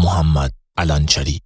محمد علنچری.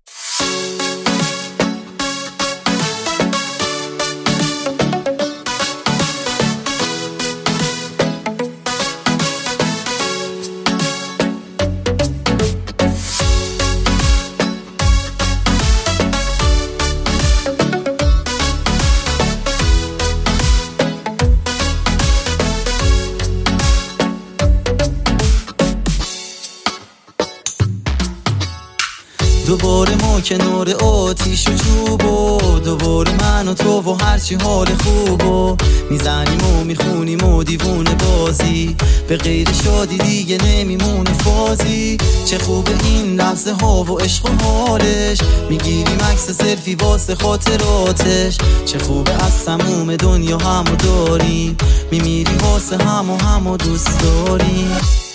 دوباره ما کنار آتیش و چوب و دوباره من و تو و هرچی حال خوب و میزنیم و میخونیم و دیوونه بازی، به غیر شادی دیگه نمیمونه فازی. چه خوبه این لحظه ها و عشق و حالش، میگیریم عکس سلفی واسه خاطراتش. چه خوبه از تموم دنیا همو داریم، میمیریم واسه همو دوست داریم.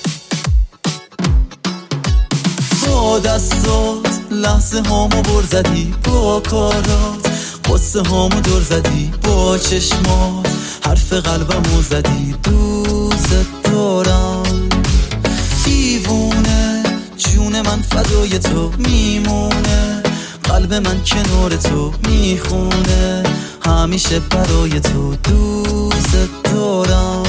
با دستات لحظه هامو بر زدی، با کارات قصه هامو دور زدی، با چشمات حرف قلبمو زدی. دوست دارم دیوونه، جون من فدای تو میمونه، قلب من کنار تو میخونه، همیشه برای تو دوست دارم.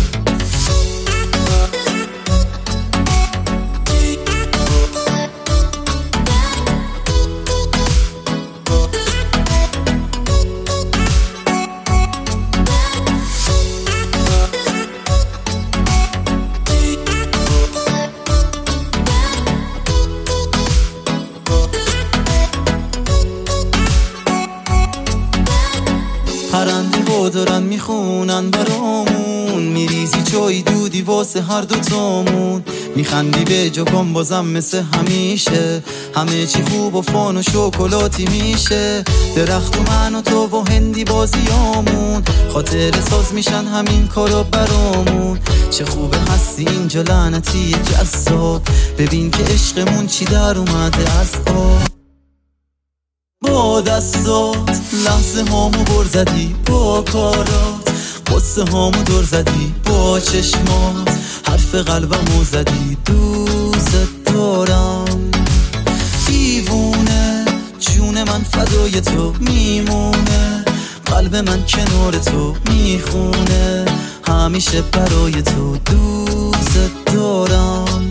پرنده ها دارن میخونن برامون، میریزی چای دودی واسه هر دوتامون، میخندی به جاکام بازم مثل همیشه، همه چی خوب و فان و شکلاتی میشه. درخت و من و تو و هندی بازیامون، خاطر ساز میشن همین کارا برامون. چه خوبه هستی اینجا لعنتی جذاب، ببین که عشقمون چی در اومده از آب. با دستات لحظه هامو بر زدی، با کارات قصه هامو دور زدی، با چشمات حرف قلبمو زدی. دوست دارم دیوونه، جون من فدای تو میمونه، قلب من کنار تو میخونه، همیشه برای تو دوست دارم.